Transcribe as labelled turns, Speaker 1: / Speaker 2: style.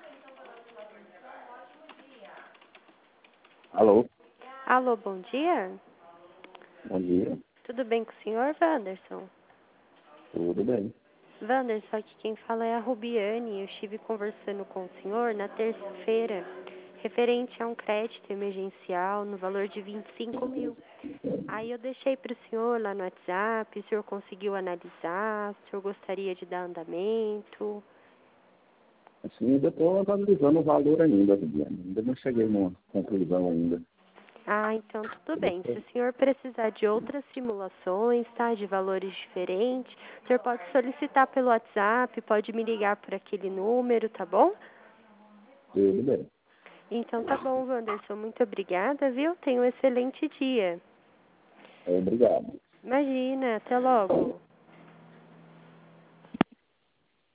Speaker 1: Alô,
Speaker 2: Alô, bom dia.
Speaker 1: bom dia.
Speaker 2: Tudo bem com o senhor, Wanderson?
Speaker 1: Tudo bem?
Speaker 2: Wanderson, aqui quem fala é a Rubiane. Eu estive conversando com o senhor na terça-feira, referente a um crédito emergencial no valor de 25 mil. Aí eu deixei para o senhor lá no WhatsApp, o senhor conseguiu analisar, o senhor gostaria de dar andamento?
Speaker 1: Assim, ainda estou analisando o valor ainda, Viviane. Ainda não cheguei numa conclusão ainda.
Speaker 2: Ah, então tudo bem. Se o senhor precisar de outras simulações, tá, de valores diferentes, o senhor pode solicitar pelo WhatsApp, pode me ligar por aquele número, tá bom?
Speaker 1: Tudo bem.
Speaker 2: Então tá bom, Wanderson. Muito obrigada, viu? Tenha um excelente dia.
Speaker 1: Obrigado.
Speaker 2: Imagina, até logo.